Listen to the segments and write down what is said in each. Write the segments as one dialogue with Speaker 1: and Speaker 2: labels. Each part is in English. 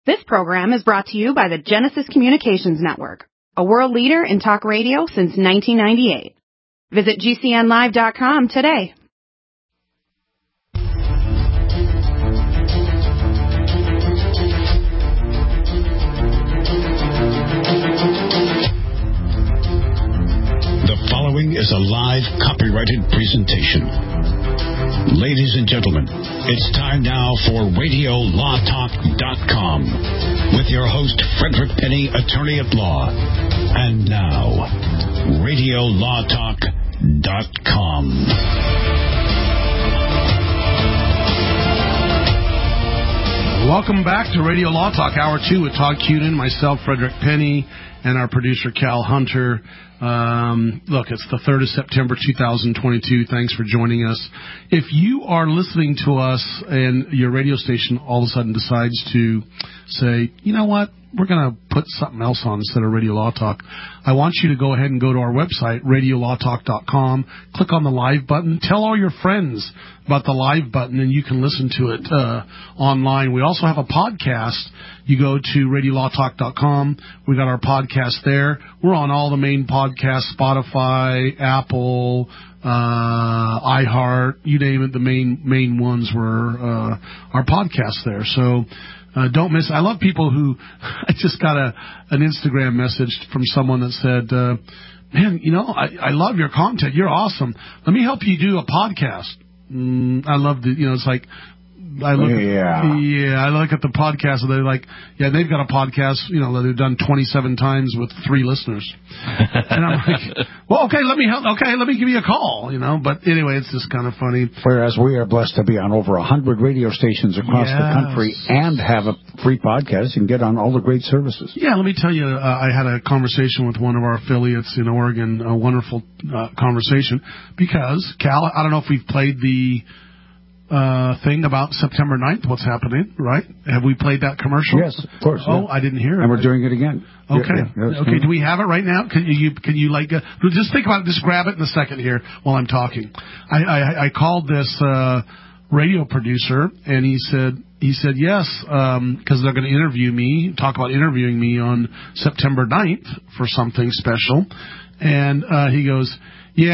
Speaker 1: This program is brought to you by the Genesis Communications Network, a world leader in talk radio since 1998. Visit GCNlive.com today.
Speaker 2: The following is a live copyrighted presentation. Ladies and gentlemen, it's time now for RadioLawTalk.com with your host, Frederick Penny, attorney at law. And now, RadioLawTalk.com.
Speaker 3: Welcome back to Radio Law Talk, Hour 2 with Todd Cunin, myself, Frederick Penny, and our producer, Cal Hunter. Look, it's the 3rd of September, 2022. Thanks for joining us. If you are listening to us and your radio station all of a sudden decides to say, you know what, we're going to put something else on instead of Radio Law Talk, I want you to go ahead and go to our website, RadioLawTalk.com, click on the live button, tell all your friends about the live button, and you can listen to it online. We also have a podcast. You go to RadioLawTalk.com. We got our podcast there. We're on all the main podcasts, Spotify, Apple, iHeart, you name it. The main ones were our podcasts there. So don't miss. I love people who. I just got an Instagram message from someone that said, "Man, you know, I love your content. You're awesome. Let me help you do a podcast." I love the. You know, it's like. I look at the podcast and they're like, yeah, they've got a podcast, you know, that they've done 27 times with 3 listeners. And I'm like, well, okay, let me give you a call, you know. But anyway, it's just kind of funny.
Speaker 4: Whereas we are blessed to be on over 100 radio stations across the country and have a free podcast and get on all the great services.
Speaker 3: Yeah, let me tell you, I had a conversation with one of our affiliates in Oregon, a wonderful conversation, because, Cal, I don't know if we've played the thing about September 9th, what's happening, right? Have we played that commercial?
Speaker 4: Yes, of course.
Speaker 3: Oh, yeah. I didn't hear it.
Speaker 4: And we're doing it again.
Speaker 3: Okay. Okay, do we have it right now? Can you just think about it, just grab it in a second here while I'm talking. I called this radio producer, and he said yes, because they're going to talk about interviewing me on September 9th for something special. And he goes, he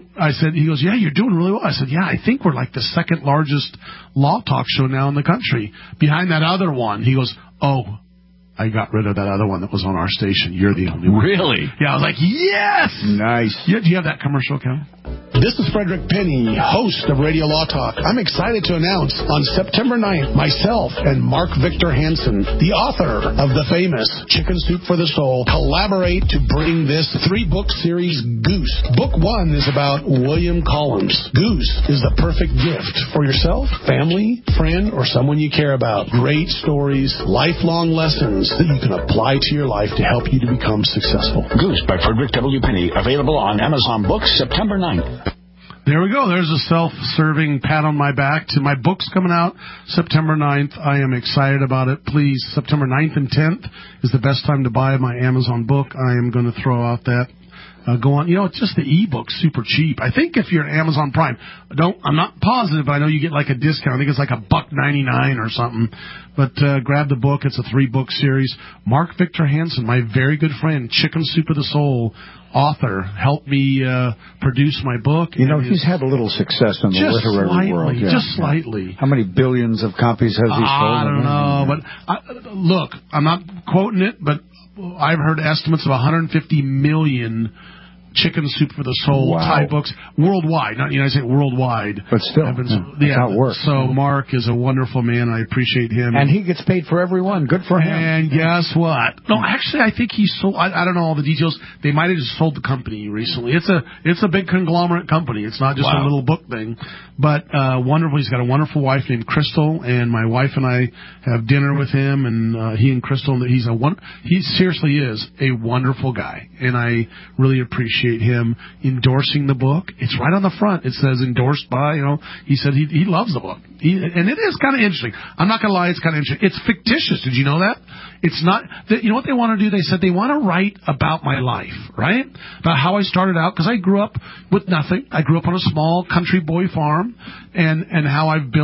Speaker 3: goes, yeah, you're doing really well. I said, yeah, I think we're like the second largest law talk show now in the country, behind that other one. He goes, oh, I got rid of that other one that was on our station. You're the only one.
Speaker 4: Really?
Speaker 3: Yeah, I was like, yes!
Speaker 4: Nice.
Speaker 3: Yeah, do you have that commercial, Kevin? This is Frederick Penny, host of Radio Law Talk. I'm excited to announce on September 9th, myself and Mark Victor Hansen, the author of the famous Chicken Soup for the Soul, collaborate to bring this 3-book series, Goose. Book 1 is about William Collins. Goose is the perfect gift for yourself, family, friend, or someone you care about. Great stories, lifelong lessons that you can apply to your life to help you to become successful.
Speaker 2: Goose by Frederick W. Penny, available on Amazon Books September 9th.
Speaker 3: There we go. There's a self-serving pat on my back to my book's coming out September 9th. I am excited about it. Please, September 9th and 10th is the best time to buy my Amazon book. I am going to throw out that. Go on. You know, it's just the e-book's super cheap. I think if you're at Amazon Prime, I'm not positive, but I know you get like a discount. I think it's like $1.99 or something. But grab the book. It's a 3-book series. Mark Victor Hansen, my very good friend, Chicken Soup of the Soul author, helped me produce my book.
Speaker 4: You know, he's had a little success in the literary world. Yeah.
Speaker 3: Just slightly.
Speaker 4: How many billions of copies has he sold?
Speaker 3: I don't know. But look, I'm not quoting it, but I've heard estimates of 150 million Chicken Soup for the Soul type books worldwide, not United States, worldwide.
Speaker 4: But still, that's how it works.
Speaker 3: So Mark is a wonderful man. I appreciate him.
Speaker 4: And he gets paid for every one. Good for him.
Speaker 3: And guess what? No, actually, I think he sold. I don't know all the details. They might have just sold the company recently. It's a big conglomerate company. It's not just a little book thing. But wonderful. He's got a wonderful wife named Crystal, and my wife and I have dinner with him, and he and Crystal. He seriously is a wonderful guy, and I really appreciate him endorsing the book. It's right on the front. It says endorsed by, you know, he said he loves the book. And it is kind of interesting. I'm not going to lie, it's kind of interesting. It's fictitious. Did you know that? It's not, you know what they want to do? They said they want to write about my life, right? About how I started out, because I grew up with nothing. I grew up on a small country boy farm, and how I've built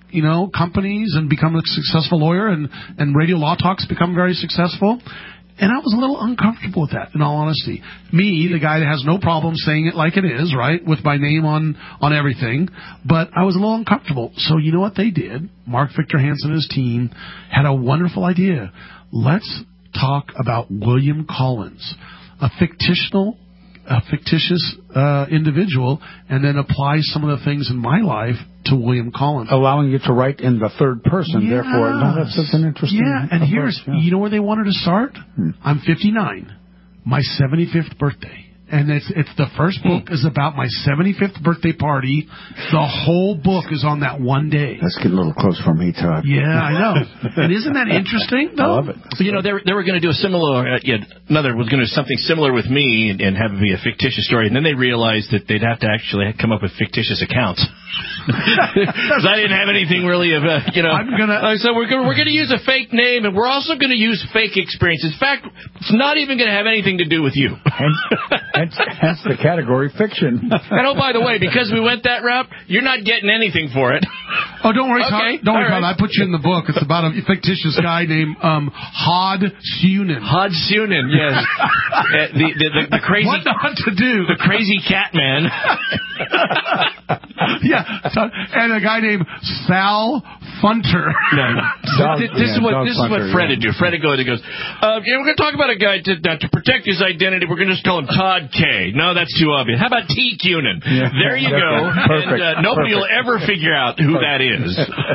Speaker 3: companies and become a successful lawyer, and Radio Law Talk's become very successful. And I was a little uncomfortable with that, in all honesty. Me, the guy that has no problem saying it like it is, right, with my name on everything, but I was a little uncomfortable. So you know what they did? Mark Victor Hansen and his team had a wonderful idea. Let's talk about William Collins, a fictitious individual, and then apply some of the things in my life to William Collins.
Speaker 4: Allowing you to write in the third person, therefore. No, that's such an interesting approach.
Speaker 3: You know where they wanted to start? I'm 59, my 75th birthday. And it's the first book is about my 75th birthday party. The whole book is on that one day.
Speaker 4: That's getting a little close for me, Todd.
Speaker 3: Yeah, I know. And isn't that interesting, though?
Speaker 4: I love it.
Speaker 5: So, they were going to do a similar, another was going to do something similar with me and have it be a fictitious story. And then they realized that they'd have to actually come up with fictitious accounts. Because I didn't have anything really of a, So we're going to use a fake name, and we're also going to use fake experience. In fact, it's not even going to have anything to do with you.
Speaker 4: Hence the category fiction.
Speaker 5: And by the way, because we went that route, you're not getting anything for it.
Speaker 3: Oh, don't worry, Todd. Don't worry, Todd. I put you in the book. It's about a fictitious guy named Hod Sunin.
Speaker 5: Hod Sunin, yes. The crazy.
Speaker 3: What not to do?
Speaker 5: The crazy cat man.
Speaker 3: Yeah, and a guy named Sal Funter.
Speaker 5: This is what Fred would do. Fred would go and goes, we're going to talk about a guy to protect his identity. We're going to just call him Todd K. No, that's too obvious. How about T. Cunin? Yeah. There you go.
Speaker 4: Perfect.
Speaker 5: And nobody will ever figure out who that is.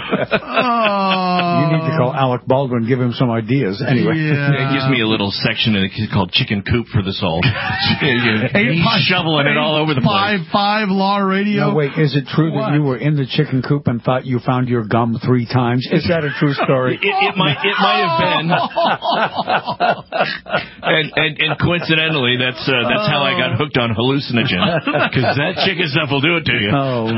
Speaker 4: You need to call Alec Baldwin, give him some ideas. Anyway.
Speaker 5: Yeah. It gives me a little section called Chicken Coop for the Soul. Shoveling it all over the place.
Speaker 3: 5 Law Radio.
Speaker 4: No, wait, is it true that you were in the chicken coop and thought you found your gum 3 times? Is that a true story?
Speaker 5: It might have been. and coincidentally, that's how I got hooked on hallucinogen. Because that chicken stuff will do it to you.
Speaker 4: Oh,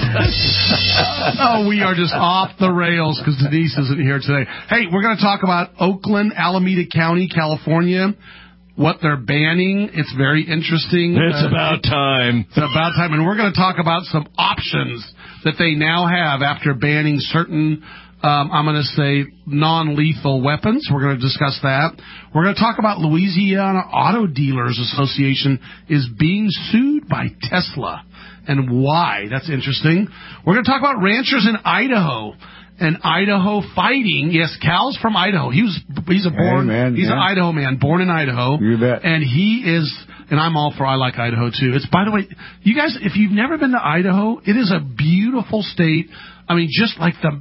Speaker 4: man.
Speaker 3: We are just off the rails because Denise isn't here today. Hey, we're going to talk about Oakland, Alameda County, California. What they're banning. It's very interesting.
Speaker 5: It's about time.
Speaker 3: It's about time. And we're going to talk about some options that they now have after banning certain, I'm going to say, non-lethal weapons. We're going to discuss that. We're going to talk about Louisiana Auto Dealers Association is being sued by Tesla and why. That's interesting. We're going to talk about ranchers in Idaho. And Idaho fighting. Yes, Cal's from Idaho. He's an Idaho man, born in Idaho.
Speaker 4: You bet.
Speaker 3: And he is, and I'm all for, I like Idaho too. It's, by the way, you guys, if you've never been to Idaho, it is a beautiful state. I mean, just like the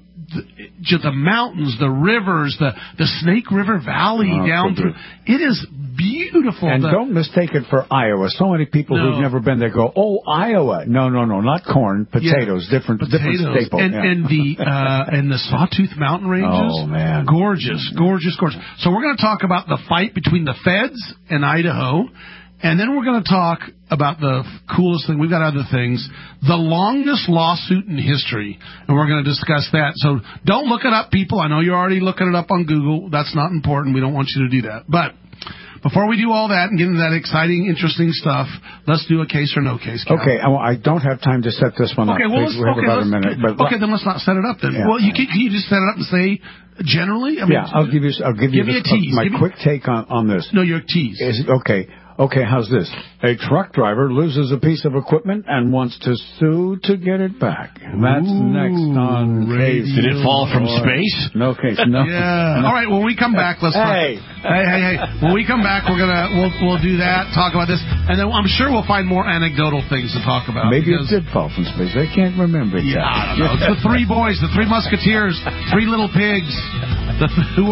Speaker 3: mountains, the rivers, the Snake River Valley down through. It is beautiful.
Speaker 4: And don't mistake it for Iowa. So many people who've never been there go, "Oh, Iowa." No, not corn, potatoes, different staple.
Speaker 3: And the Sawtooth Mountain ranges.
Speaker 4: Oh man,
Speaker 3: gorgeous. So we're going to talk about the fight between the feds and Idaho. And then we're going to talk about the coolest thing. We've got other things. The longest lawsuit in history. And we're going to discuss that. So don't look it up, people. I know you're already looking it up on Google. That's not important. We don't want you to do that. But before we do all that and get into that exciting, interesting stuff, let's do a case or no case, Cal.
Speaker 4: Okay. I don't have time to set this one up.
Speaker 3: Okay, well,
Speaker 4: we have about a minute.
Speaker 3: Then let's not set it up then.
Speaker 4: Yeah.
Speaker 3: Well, can you just set it up and say generally? I mean,
Speaker 4: I'll give you
Speaker 3: a tease.
Speaker 4: My quick take on this.
Speaker 3: No, your tease.
Speaker 4: Okay, how's this? A truck driver loses a piece of equipment and wants to sue to get it back. That's next on Case.
Speaker 5: Did it fall from space?
Speaker 4: No case. No.
Speaker 3: Yeah. All right. When we come back, let's
Speaker 4: Hey.
Speaker 3: When we come back, we'll do that. Talk about this, and then I'm sure we'll find more anecdotal things to talk about.
Speaker 4: Maybe it did fall from space. I can't remember.
Speaker 3: Yeah, I don't know. It's the 3 boys, the 3 musketeers, 3 little pigs, the 3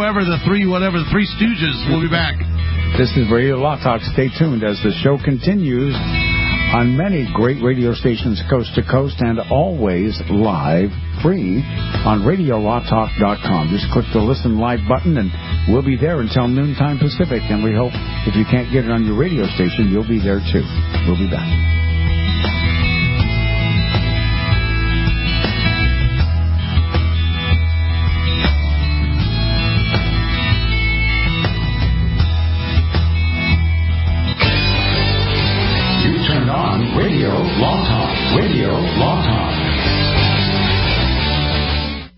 Speaker 3: Stooges. We'll be back.
Speaker 4: This is Radio Law Talk. Stay tuned as the show continues on many great radio stations coast to coast and always live, free, on RadioLawTalk.com. Just click the Listen Live button and we'll be there until noontime Pacific. And we hope if you can't get it on your radio station, you'll be there too. We'll be back.
Speaker 2: Radio Law Talk. Radio Law Talk.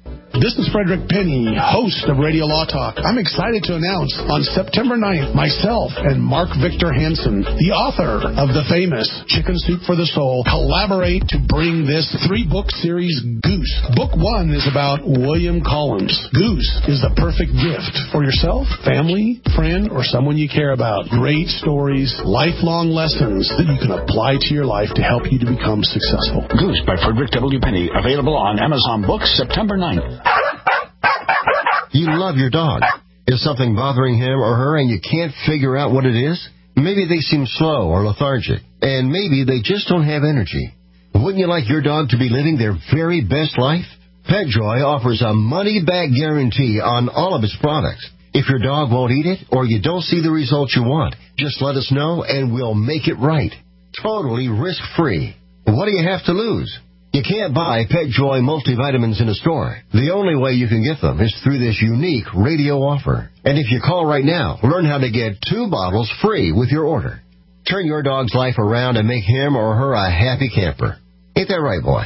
Speaker 3: Frederick Penny, host of Radio Law Talk. I'm excited to announce on September 9th, myself and Mark Victor Hansen, the author of the famous Chicken Soup for the Soul, collaborate to bring this 3-book series, Goose. Book 1 is about William Collins. Goose is the perfect gift for yourself, family, friend, or someone you care about. Great stories, lifelong lessons that you can apply to your life to help you to become successful.
Speaker 2: Goose by Frederick W. Penny, available on Amazon Books September 9th.
Speaker 6: You love your dog. Is something bothering him or her and you can't figure out what it is? Maybe they seem slow or lethargic, and maybe they just don't have energy. Wouldn't you like your dog to be living their very best life? PetJoy offers a money-back guarantee on all of its products. If your dog won't eat it or you don't see the results you want, just let us know and we'll make it right. Totally risk-free. What do you have to lose? You can't buy PetJoy multivitamins in a store. The only way you can get them is through this unique radio offer. And if you call right now, learn how to get 2 bottles free with your order. Turn your dog's life around and make him or her a happy camper. Ain't that right, boy?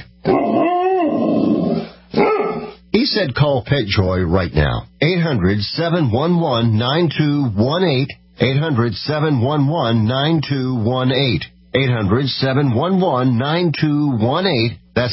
Speaker 6: He said call PetJoy right now. 800-711-9218. 800-711-9218. 800-711-9218. That's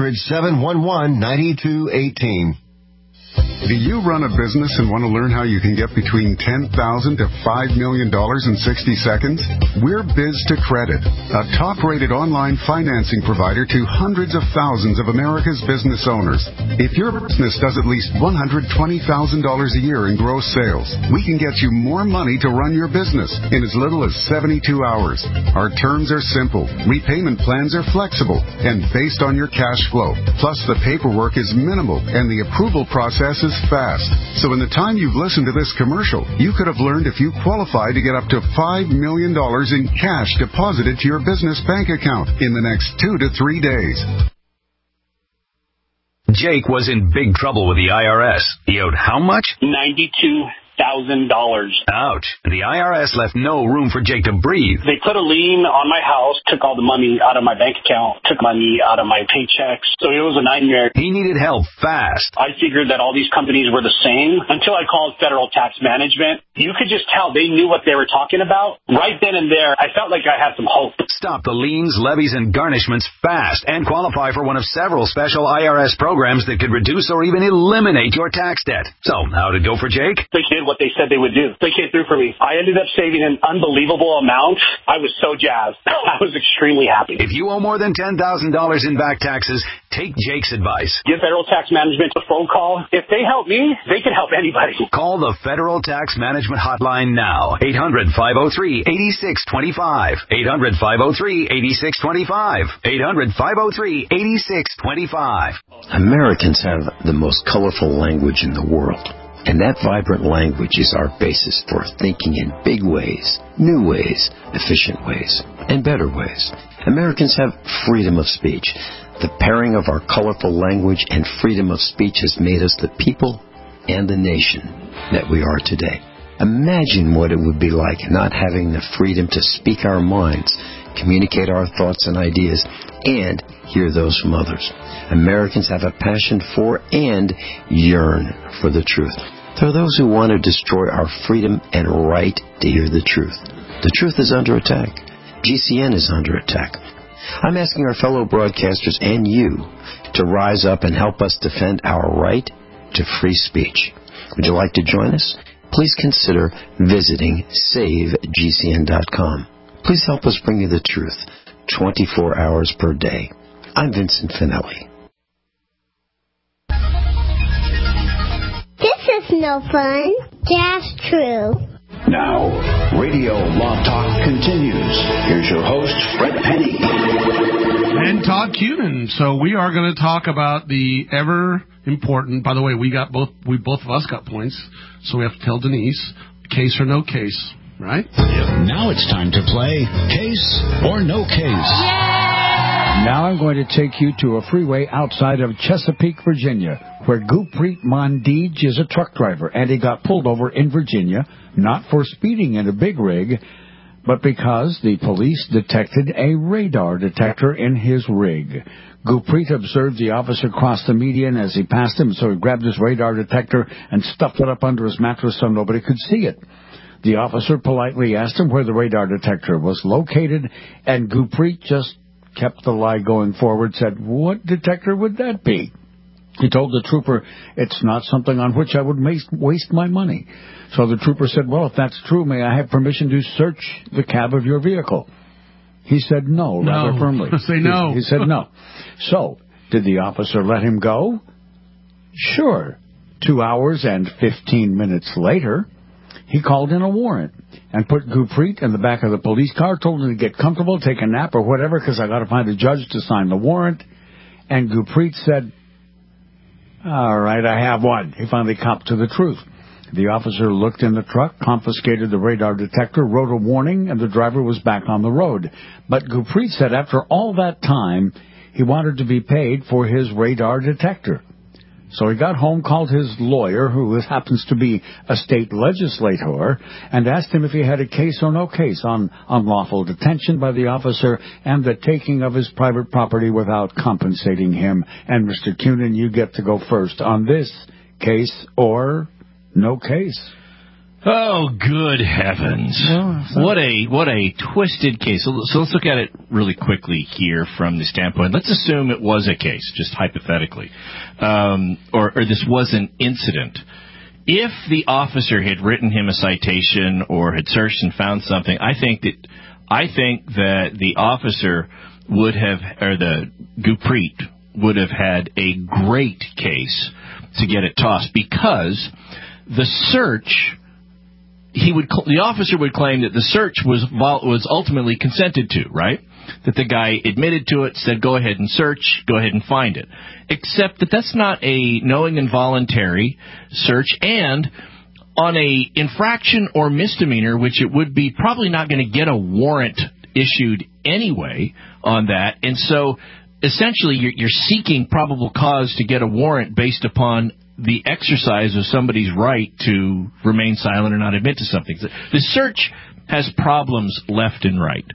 Speaker 6: 800-711-9218.
Speaker 7: Do you run a business and want to learn how you can get between $10,000 to $5 million in 60 seconds? We're Biz2Credit, a top-rated online financing provider to hundreds of thousands of America's business owners. If your business does at least $120,000 a year in gross sales, we can get you more money to run your business in as little as 72 hours. Our terms are simple, repayment plans are flexible, and based on your cash flow. Plus, the paperwork is minimal, and the approval process is fast. So in the time you've listened to this commercial, you could have learned if you qualify to get up to $5 million in cash deposited to your business bank account in the next 2 to 3 days.
Speaker 8: Jake was in big trouble with the IRS. He owed how much?
Speaker 9: $92,000.
Speaker 8: Ouch. The IRS left no room for Jake to breathe.
Speaker 9: They put a lien on my house, took all the money out of my bank account, took money out of my paychecks. So it was a nightmare.
Speaker 8: He needed help fast.
Speaker 9: I figured that all these companies were the same until I called Federal Tax Management. You could just tell they knew what they were talking about. Right then and there, I felt like I had some hope.
Speaker 8: Stop the liens, levies, and garnishments fast and qualify for one of several special IRS programs that could reduce or even eliminate your tax debt. So, how'd it go for Jake?
Speaker 9: They did what they said they would do. They came through for me. I ended up saving an unbelievable amount. I was so jazzed. I was extremely happy.
Speaker 8: If you owe more than $10,000 in back taxes, take Jake's advice.
Speaker 9: Give Federal Tax Management a phone call. If they help me, they can help anybody.
Speaker 8: Call the Federal Tax Management Hotline now. 800-503-8625. 800-503-8625. 800-503-8625.
Speaker 10: Americans have the most colorful language in the world. And that vibrant language is our basis for thinking in big ways, new ways, efficient ways, and better ways. Americans have freedom of speech. The pairing of our colorful language and freedom of speech has made us the people and the nation that we are today. Imagine what it would be like not having the freedom to speak our minds, communicate our thoughts and ideas, and hear those from others. Americans have a passion for and yearn for the truth. There are those who want to destroy our freedom and right to hear the truth. The truth is under attack. GCN is under attack. I'm asking our fellow broadcasters and you to rise up and help us defend our right to free speech. Would you like to join us? Please consider visiting SaveGCN.com. Please help us bring you the truth 24 hours per day. I'm Vincent Finelli.
Speaker 11: This is no fun. That's true.
Speaker 2: Now, Radio Law Talk continues. Here's your host, Fred Penny.
Speaker 3: And Todd Cunin. So we are going to talk about the ever important, by the way, both of us got points, so we have to tell Denise, case or no case, right?
Speaker 2: Now it's time to play Case or No Case.
Speaker 4: Now I'm going to take you to a freeway outside of Chesapeake, Virginia, where Gurpreet Mandij is a truck driver, and he got pulled over in Virginia, not for speeding in a big rig, but because the police detected a radar detector in his rig. Gurpreet observed the officer cross the median as he passed him, so he grabbed his radar detector and stuffed it up under his mattress so nobody could see it. The officer politely asked him where the radar detector was located, and Gurpreet just kept the lie going forward, said, "What detector would that be?" He told the trooper, "It's not something on which I would waste my money." So the trooper said, "Well, if that's true, may I have permission to search the cab of your vehicle?" He said no, rather firmly.
Speaker 3: Say no.
Speaker 4: He said no. So, did the officer let him go? Sure. 2 hours and 15 minutes later, he called in a warrant and put Gurpreet in the back of the police car, told him to get comfortable, take a nap or whatever, because I got to find a judge to sign the warrant. And Gurpreet said, "All right, I have one." He finally copped to the truth. The officer looked in the truck, confiscated the radar detector, wrote a warning, and the driver was back on the road. But Gurpreet said after all that time, he wanted to be paid for his radar detector. So he got home, called his lawyer, who happens to be a state legislator, and asked him if he had a case or no case on unlawful detention by the officer and the taking of his private property without compensating him. And Mr. Cunin, you get to go first on this case or no case.
Speaker 5: Oh, good heavens. What a twisted case. So let's look at it really quickly here from the standpoint. Let's assume it was a case, just hypothetically, or this was an incident. If the officer had written him a citation or had searched and found something, I think that the officer would have, or the Gurpreet would have had a great case to get it tossed, because the search, the officer would claim that the search was ultimately consented to, right? That the guy admitted to it, said, go ahead and search, go ahead and find it. Except that that's not a knowing and voluntary search, and on a infraction or misdemeanor, which it would be probably not going to get a warrant issued anyway on that. And so essentially you're seeking probable cause to get a warrant based upon the exercise of somebody's right to remain silent or not admit to something. The search has problems left and right.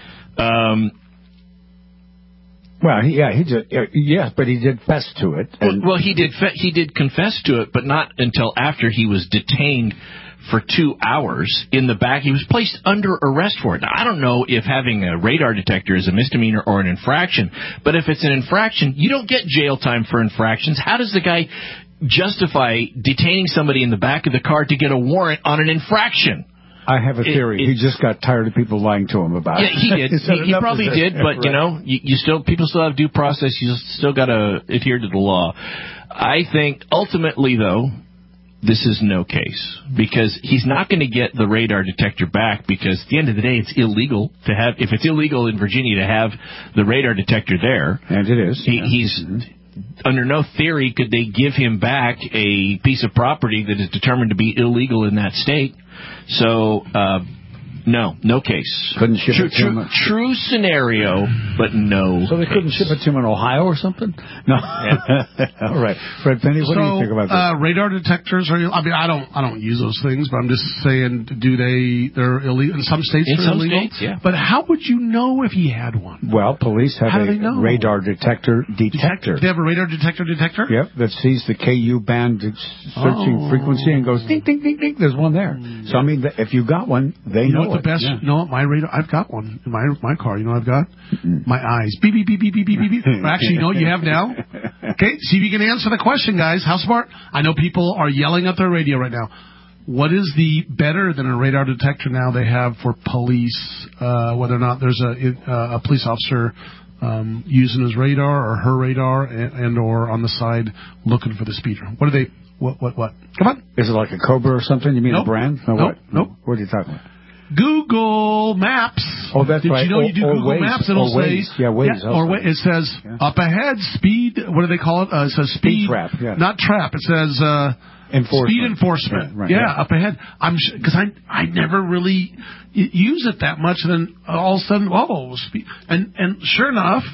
Speaker 4: Well, he did. Yes, but he did confess to it.
Speaker 5: Well, he did confess to it, but not until after he was detained for 2 hours in the back. He was placed under arrest for it. Now, I don't know if having a radar detector is a misdemeanor or an infraction, but if it's an infraction, you don't get jail time for infractions. How does the guy justify detaining somebody in the back of the car to get a warrant on an infraction?
Speaker 4: I have a theory. He just got tired of people lying to him about it.
Speaker 5: Yeah, he did. he probably did, but right. People still have due process. You still got to adhere to the law. I think ultimately, though, this is no case, because he's not going to get the radar detector back, because at the end of the day, it's illegal to have. If it's illegal in Virginia to have the radar detector there,
Speaker 4: and it is,
Speaker 5: he's. Under no theory could they give him back a piece of property that is determined to be illegal in that state. So, no case.
Speaker 4: Couldn't ship it to him.
Speaker 5: True scenario, but no.
Speaker 4: So they couldn't ship it to him in Ohio or something? No. Yeah. All right, Fred Penny, what do you think about this?
Speaker 3: Radar detectors are. I mean, I don't use those things, but I'm just saying, they're illegal in some states?
Speaker 5: In some
Speaker 3: illegal?
Speaker 5: states, yeah.
Speaker 3: But how would you know if he had one?
Speaker 4: Well, police have a radar detector.
Speaker 3: They have a radar detector?
Speaker 4: Yep, that sees the KU band searching frequency and goes ding, ding, ding, ding. There's one there. So I mean, if you got one, they know
Speaker 3: what the best. Yeah. You know what, my radar? I've got one in my car. You know what I've got? My eyes. Beep beep beep beep beep beep beep. Actually, you know what you have now? Okay, see if you can answer the question, guys. How smart? I know people are yelling at their radio right now. What is the better than a radar detector now they have for police? Whether or not there's a police officer using his radar or her radar and or on the side looking for the speeder. What are they? What? Come on.
Speaker 4: Is it like a Cobra or something? You mean a brand?
Speaker 3: Nope.
Speaker 4: What are you talking about?
Speaker 3: Google Maps.
Speaker 4: Oh, that's right.
Speaker 3: Did you know you do Google
Speaker 4: Waze,
Speaker 3: Maps? It'll say...
Speaker 4: Yeah, Waze. Yeah,
Speaker 3: or it says, up ahead, speed... What do they call it? It says speed...
Speaker 4: trap, yeah.
Speaker 3: Not trap. It says... Speed enforcement. Right, yeah, up ahead. Because I never really use it that much, and then all of a sudden, speed. And sure enough,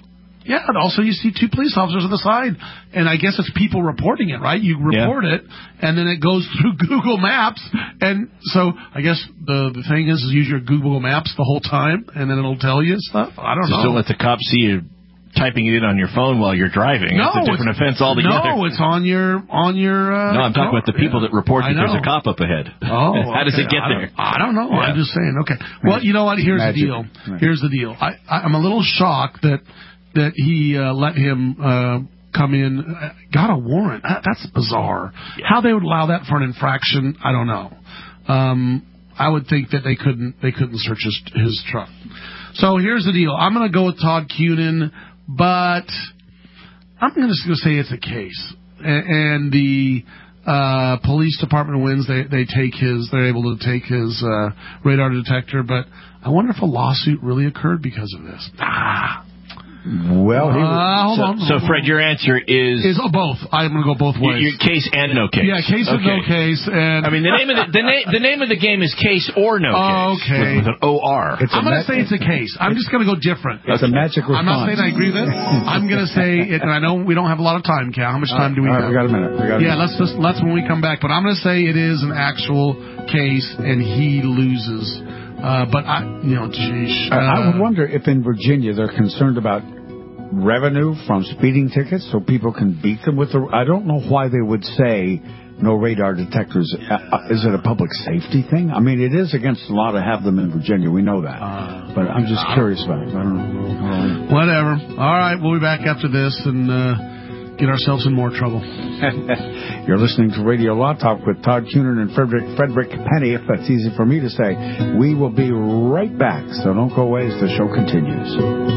Speaker 3: Yeah, and also you see 2 police officers on the side, and I guess it's people reporting it, right? You report it, and then it goes through Google Maps, and so I guess the thing is use your Google Maps the whole time, and then it'll tell you stuff. I don't know.
Speaker 5: Just don't let the cops see you typing it in on your phone while you're driving.
Speaker 3: No,
Speaker 5: it's a different offense altogether.
Speaker 3: No, it's on your.
Speaker 5: No, I'm talking about the people that report that there's a cop up ahead.
Speaker 3: Oh,
Speaker 5: how does it get there?
Speaker 3: I don't know. I'm just saying. Okay. Well, you know what? Here's the deal. Here's the deal. I'm a little shocked that he let him come in. Got a warrant. That's bizarre. Yeah. How they would allow that for an infraction, I don't know. I would think that they couldn't search his truck. So here's the deal. I'm going to go with Todd Cunin, but I'm just going to say it's a case. And the police department wins. They're able to take his radar detector, but I wonder if a lawsuit really occurred because of this.
Speaker 4: Well,
Speaker 3: hold on.
Speaker 5: So, Fred, your answer is
Speaker 3: both. I'm going to go both ways.
Speaker 5: Your case and no case.
Speaker 3: Yeah, case and no case. And
Speaker 5: I mean, the name of the game is case or no case.
Speaker 3: Okay.
Speaker 5: With an OR.
Speaker 3: I'm going to say it's a case. I'm just going to go different.
Speaker 4: It's a magic response.
Speaker 3: I'm not saying I agree with it. I'm going to say it, and I know we don't have a lot of time, Cal. How much time do we have?
Speaker 4: We got a minute.
Speaker 3: Let's when we come back. But I'm going to say it is an actual case, and he loses. But I would
Speaker 4: wonder if in Virginia they're concerned about revenue from speeding tickets so people can beat them with I don't know why they would say no radar detectors. Is it a public safety thing? I mean, it is against the law to have them in Virginia. We know that. But I'm just curious about it. I don't know.
Speaker 3: Whatever. All right, we'll be back after this and get ourselves in more trouble.
Speaker 4: You're listening to Radio Law Talk with Todd Cunin and Frederick Penny, if that's easy for me to say. We will be right back, so don't go away as the show continues.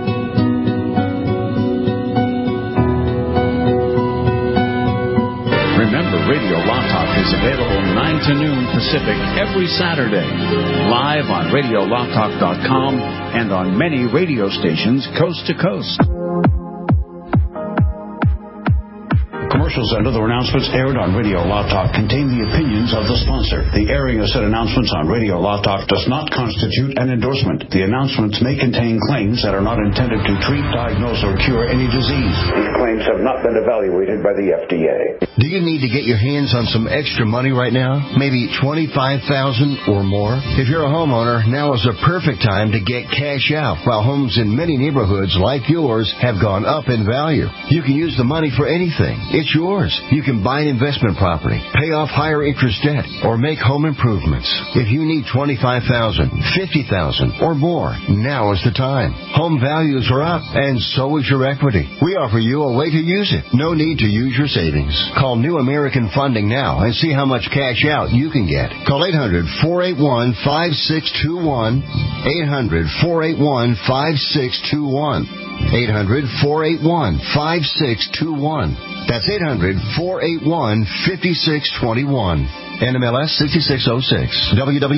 Speaker 4: Remember, Radio Law Talk is available 9 to noon Pacific every Saturday, live on RadioLawTalk.com and on many radio stations coast to coast.
Speaker 2: Commercials and other announcements aired on Radio Law Talk contain the opinions of the sponsor. The airing of said announcements on Radio Law Talk does not constitute an endorsement. The announcements may contain claims that are not intended to treat, diagnose, or cure any disease. These claims have not been evaluated by the FDA.
Speaker 6: Do you need to get your hands on some extra money right now? Maybe $25,000 or more? If you're a homeowner, now is the perfect time to get cash out while homes in many neighborhoods like yours have gone up in value. You can use the money for anything. It's yours. You can buy an investment property, pay off higher interest debt, or make home improvements. If you need $25,000, $50,000, or more, now is the time. Home values are up, and so is your equity. We offer you a way to use it. No need to use your savings. Call New American Funding now and see how much cash out you can get. Call 800-481-5621. 800-481-5621. 800-481-5621. That's 800-481-5621. NMLS 6606.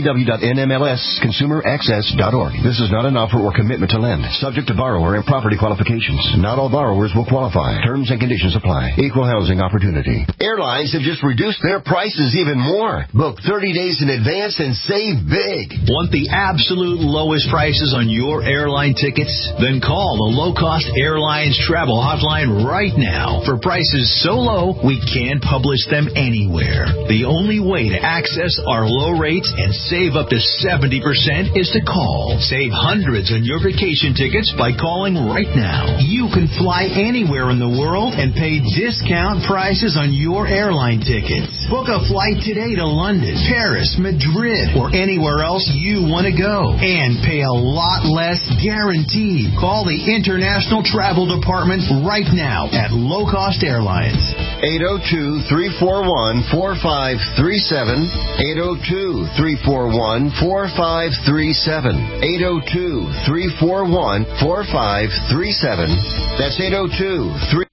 Speaker 6: www.nmlsconsumeraccess.org. This is not an offer or commitment to lend. Subject to borrower and property qualifications. Not all borrowers will qualify. Terms and conditions apply. Equal housing opportunity. Airlines have just reduced their prices even more. Book 30 days in advance and save big.
Speaker 12: Want the absolute lowest prices on your airline tickets? Then call the Low Cost Airlines Travel Hotline right now. For prices so low, we can't publish them anywhere. The only way to access our low rates and save up to 70% is to call. Save hundreds on your vacation tickets by calling right now. You can fly anywhere in the world and pay discount prices on your airline tickets. Book a flight today to London, Paris, Madrid, or anywhere else you want to go. And pay a lot less guaranteed. Call the International Travel Department right now at Low Cost Airlines.
Speaker 6: 802-341-4537. 802-341-4537. 802-341-4537. That's 802-341-4537.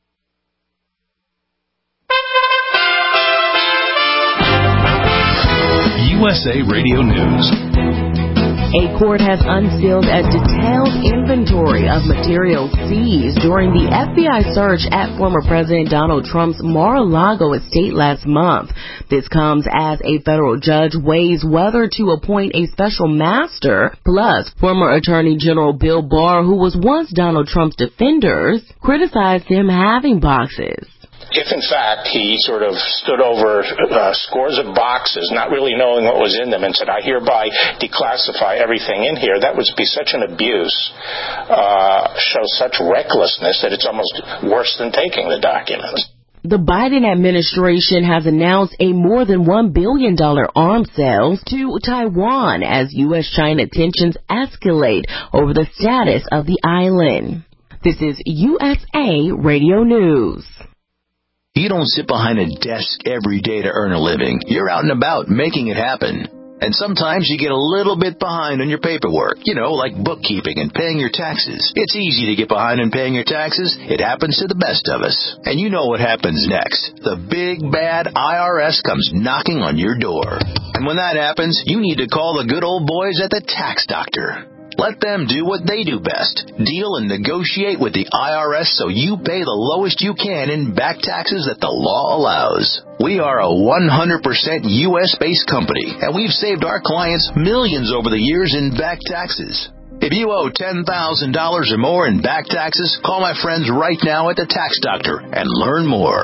Speaker 12: USA Radio News.
Speaker 13: A court has unsealed a detailed inventory of materials seized during the FBI search at former President Donald Trump's Mar-a-Lago estate last month. This comes as a federal judge weighs whether to appoint a special master. Plus, former Attorney General Bill Barr, who was once Donald Trump's defenders, criticized him having boxes.
Speaker 14: If, in fact, he sort of stood over scores of boxes, not really knowing what was in them, and said, I hereby declassify everything in here, that would be such an abuse, shows such recklessness that it's almost worse than taking the documents.
Speaker 13: The Biden administration has announced a more than $1 billion arms sales to Taiwan as U.S.-China tensions escalate over the status of the island. This is USA Radio News.
Speaker 12: You don't sit behind a desk every day to earn a living. You're out and about making it happen. And sometimes you get a little bit behind on your paperwork, like bookkeeping and paying your taxes. It's easy to get behind in paying your taxes. It happens to the best of us. And you know what happens next. The big, bad IRS comes knocking on your door. And when that happens, you need to call the good old boys at the Tax Doctor. Let them do what they do best. Deal and negotiate with the IRS so you pay the lowest you can in back taxes that the law allows. We are a 100% U.S.-based company, and we've saved our clients millions over the years in back taxes. If you owe $10,000 or more in back taxes, call my friends right now at the Tax Doctor and learn more.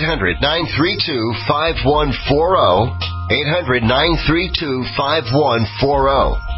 Speaker 6: 800-932-5140. 800-932-5140.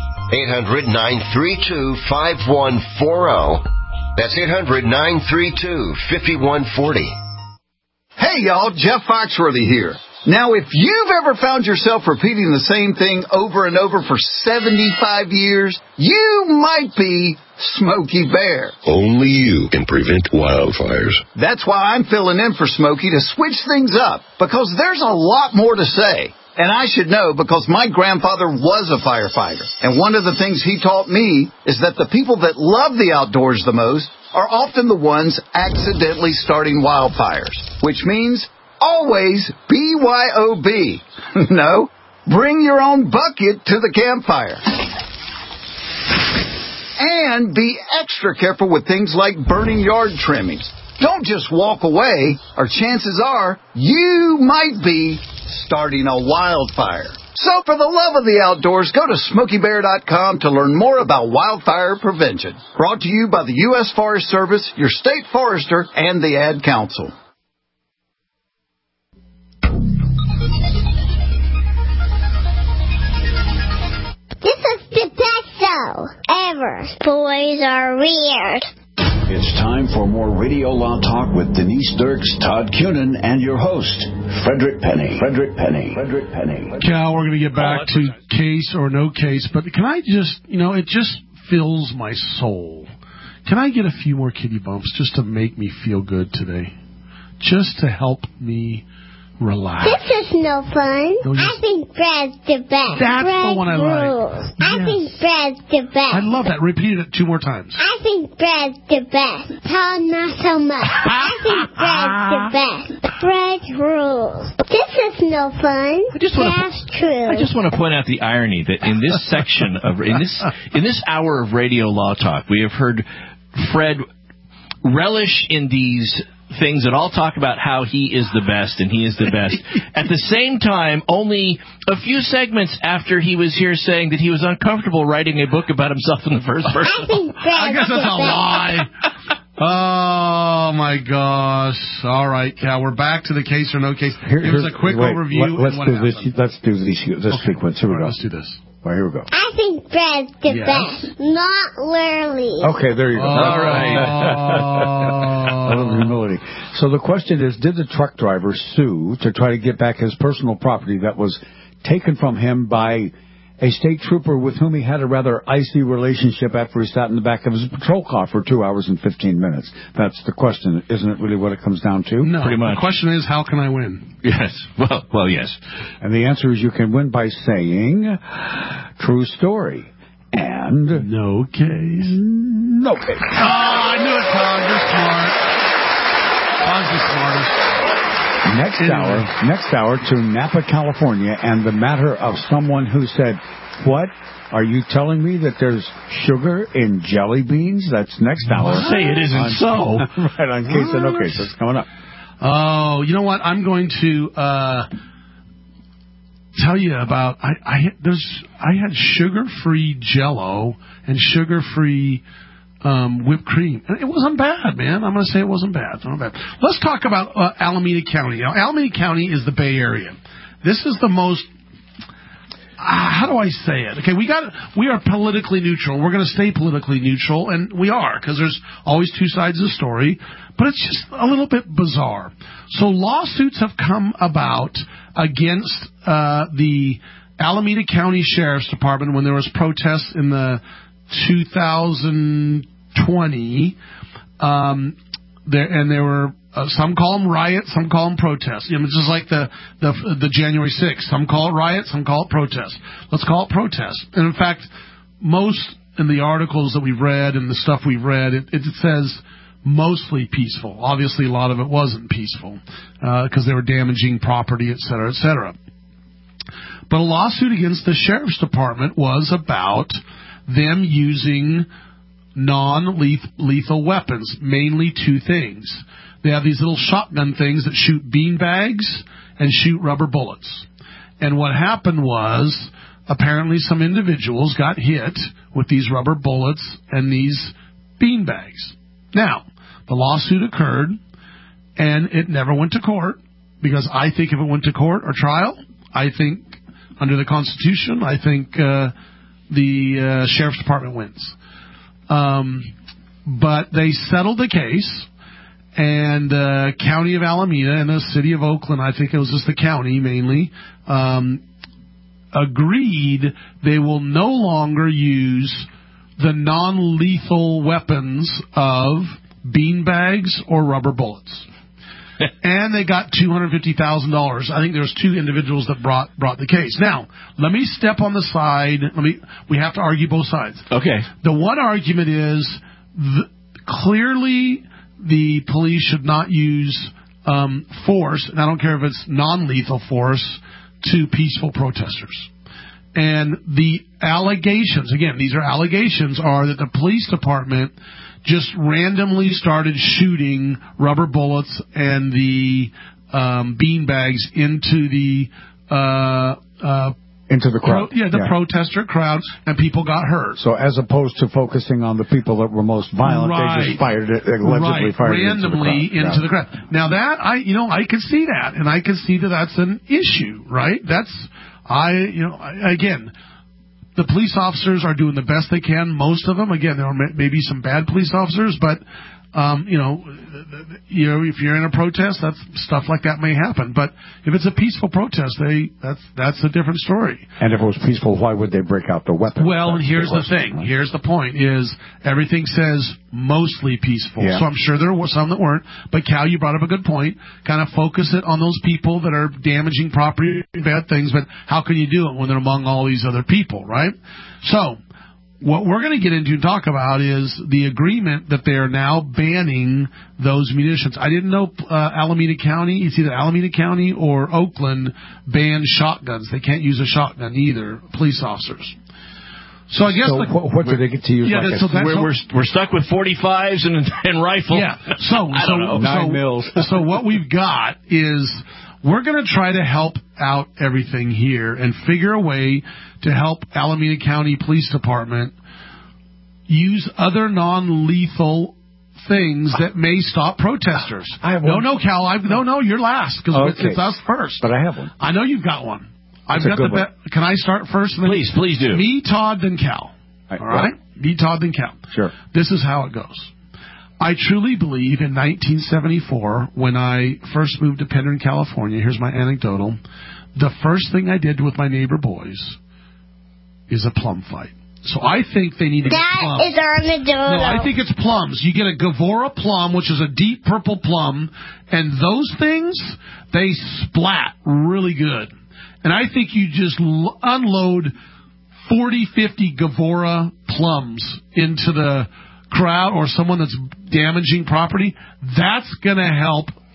Speaker 6: 800-932-5140. That's 800-932-5140.
Speaker 15: Hey, y'all, Jeff Foxworthy here. Now, if you've ever found yourself repeating the same thing over and over for 75 years, you might be Smokey Bear.
Speaker 16: Only you can prevent wildfires.
Speaker 15: That's why I'm filling in for Smokey to switch things up, because there's a lot more to say. And I should know because my grandfather was a firefighter. And one of the things he taught me is that the people that love the outdoors the most are often the ones accidentally starting wildfires. Which means always BYOB. No, bring your own bucket to the campfire. And be extra careful with things like burning yard trimmings. Don't just walk away, or chances are you might be starting a wildfire. So for the love of the outdoors, go to SmokeyBear.com to learn more about wildfire prevention. Brought to you by the U.S. Forest Service, your state forester, and the Ad Council.
Speaker 11: This is the best show ever. Boys are weird.
Speaker 2: It's time for more Radio Law Talk with Denise Dirks, Todd Cunin, and your host, Frederick Penny.
Speaker 3: Cal, we're going to get back to case or no case, but can I just, it just fills my soul. Can I get a few more kitty bumps just to make me feel good today? Just to help me relax.
Speaker 11: This is no fun. I think Brad's the best.
Speaker 3: That's
Speaker 11: Brad
Speaker 3: the one I
Speaker 11: rules.
Speaker 3: like.
Speaker 11: I think Brad's the best.
Speaker 3: I love that. Repeat it 2 more times.
Speaker 11: I think Brad's the best. Todd, not so much. I think Brad's the best. Brad rules. This is no fun. That's true.
Speaker 5: I just want to point out the irony that in this section of in this hour of Radio Law Talk, we have heard Fred relish in these things that all talk about how he is the best and he is the best. At the same time, only a few segments after he was here saying that he was uncomfortable writing a book about himself in the first person.
Speaker 3: I guess that's a lie. Oh, my gosh. All right, Cal, we're back to the case or no case. Give us a quick overview.
Speaker 4: Let's do this sequence. Here we go.
Speaker 3: Let's do this.
Speaker 4: All right, here we go.
Speaker 11: I think Brad's the best. Not literally.
Speaker 4: Okay, there you go.
Speaker 5: All right.
Speaker 4: A little humility. So the question is, did the truck driver sue to try to get back his personal property that was taken from him by a state trooper with whom he had a rather icy relationship after he sat in the back of his patrol car for 2 hours and 15 minutes? That's the question. Isn't it really what it comes down to?
Speaker 3: No,
Speaker 5: pretty much.
Speaker 3: The question is, how can I win?
Speaker 5: Yes. Well, yes.
Speaker 4: And the answer is you can win by saying true story. And
Speaker 3: no case.
Speaker 4: No case.
Speaker 3: Oh, I knew it, Todd. You're smart. Todd's the smartest.
Speaker 4: Next hour to Napa, California, and the matter of someone who said, "What? Are you telling me that there's sugar in jelly beans?" That's next hour.
Speaker 5: Say it isn't so.
Speaker 4: Right, on Case and No Case. That's coming up.
Speaker 3: Oh, you know what? I'm going to tell you about. I had sugar-free Jell-O and sugar-free whipped cream. And it wasn't bad, man. I'm going to say it wasn't bad. Let's talk about Alameda County. Now, Alameda County is the Bay Area. This is the most. How do I say it? Okay, we are politically neutral. We're going to stay politically neutral, and we are, because there's always two sides of the story, but it's just a little bit bizarre. So lawsuits have come about against the Alameda County Sheriff's Department when there was protests in the 2020. There were some call them riots, some call them protests. You know, it's just like the January 6th. Some call it riots, some call it protests. Let's call it protests. And in fact, most in the articles that we've read and the stuff we've read, it says mostly peaceful. Obviously, a lot of it wasn't peaceful because they were damaging property, et cetera, et cetera. But a lawsuit against the Sheriff's Department was about them using non-lethal weapons, mainly two things. They have these little shotgun things that shoot bean bags and shoot rubber bullets. And what happened was, apparently some individuals got hit with these rubber bullets and these bean bags. Now, the lawsuit occurred, and it never went to court, because I think if it went to court or trial, I think under the Constitution, I think the Sheriff's Department wins. But they settled the case, and the County of Alameda and the City of Oakland, I think it was just the county mainly, agreed they will no longer use the non-lethal weapons of beanbags or rubber bullets. And they got $250,000. I think there was two individuals that brought the case. Now, let me step on the side. We have to argue both sides.
Speaker 5: Okay.
Speaker 3: The one argument is clearly the police should not use force, and I don't care if it's non-lethal force, to peaceful protesters. And the allegations, again, these are allegations, are that the police department just randomly started shooting rubber bullets and the bean bags into the
Speaker 4: crowd.
Speaker 3: Protester crowd, and people got hurt.
Speaker 4: So as opposed to focusing on the people that were most violent, they just fired it, allegedly fired
Speaker 3: randomly
Speaker 4: into
Speaker 3: the crowd. Now that I could see that, and I could see that that's an issue, right? Again, the police officers are doing the best they can. Most of them, again, there are maybe some bad police officers, but if you're in a protest, that's stuff like that may happen. But if it's a peaceful protest, that's a different story.
Speaker 4: And if it was peaceful, why would they break out the weapons?
Speaker 3: Well, and here's the thing. Right? Here's the point: is everything says mostly peaceful. Yeah. So I'm sure there were some that weren't. But Cal, you brought up a good point. Kind of focus it on those people that are damaging property, bad things. But how can you do it when they're among all these other people, right? So what we're going to get into and talk about is the agreement that they are now banning those munitions. I didn't know Alameda County, it's either Alameda County or Oakland, banned shotguns. They can't use a shotgun either, police officers. So I guess
Speaker 4: what do they get to use?
Speaker 5: Yeah, we're stuck with 45s and rifles.
Speaker 3: Yeah. So
Speaker 4: 9 mils.
Speaker 3: So what we've got is we're going to try to help out everything here and figure a way to help Alameda County Police Department use other non-lethal things that may stop protesters.
Speaker 4: I have one.
Speaker 3: No, Cal. No, you're last because it's us first.
Speaker 4: But I have one.
Speaker 3: I know you've got one.
Speaker 4: I've got the
Speaker 3: bet. Can I start first?
Speaker 5: Please do.
Speaker 3: Me, Todd, then Cal. All right? Me, Todd, then Cal.
Speaker 4: Sure.
Speaker 3: This is how it goes. I truly believe in 1974, when I first moved to Pendleton, California, here's my anecdotal, the first thing I did with my neighbor boys is a plum fight. So I think they need to get plums.
Speaker 11: That is our anecdotal.
Speaker 3: No, I think it's plums. You get a Gavora plum, which is a deep purple plum, and those things, they splat really good. And I think you just unload 40, 50 Gavora plums into the crowd or someone that's damaging property. That's going to help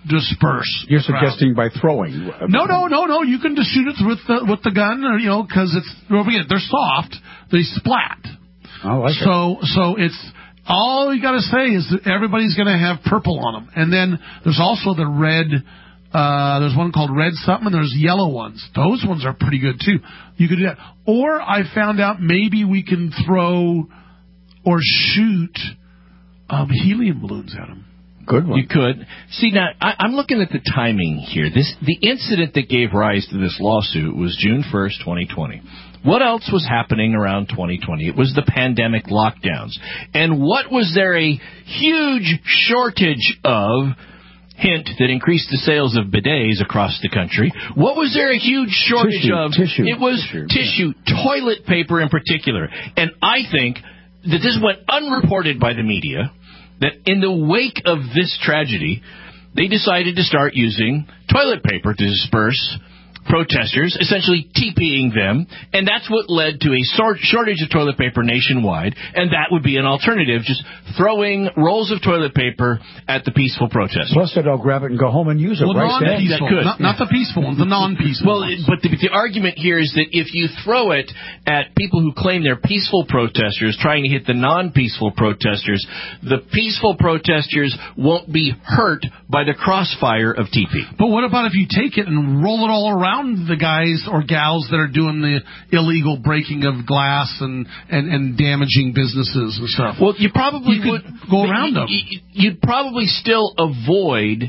Speaker 3: disperse.
Speaker 4: You're suggesting by throwing?
Speaker 3: No. You can just shoot it with the gun, because they're soft. They splat.
Speaker 4: I like it.
Speaker 3: So it's all you got to say is that everybody's going to have purple on them, and then there's also the red. There's one called red something, and there's yellow ones. Those ones are pretty good too. You could do that, or I found out maybe we can throw or shoot helium balloons at them.
Speaker 4: Good one.
Speaker 5: You could. See, now, I'm looking at the timing here. The incident that gave rise to this lawsuit was June 1st, 2020. What else was happening around 2020? It was the pandemic lockdowns. And what was there a huge shortage of? Hint that increased the sales of bidets across the country. What was there a huge shortage of?
Speaker 4: Tissue.
Speaker 5: It was tissue, toilet paper in particular. And I think that this went unreported by the media, that in the wake of this tragedy, they decided to start using toilet paper to disperse protesters, essentially TPing them, and that's what led to a shortage of toilet paper nationwide, and that would be an alternative, just throwing rolls of toilet paper at the peaceful protesters.
Speaker 4: Plus, they'll grab it and go home and use it, right?
Speaker 3: Non-peaceful, not the peaceful ones, the non-peaceful ones.
Speaker 5: But the argument here is that if you throw it at people who claim they're peaceful protesters trying to hit the non-peaceful protesters, the peaceful protesters won't be hurt by the crossfire of TP.
Speaker 3: But what about if you take it and roll it all around the guys or gals that are doing the illegal breaking of glass and damaging businesses and stuff?
Speaker 5: Well, you probably
Speaker 3: would go around them.
Speaker 5: You'd probably still avoid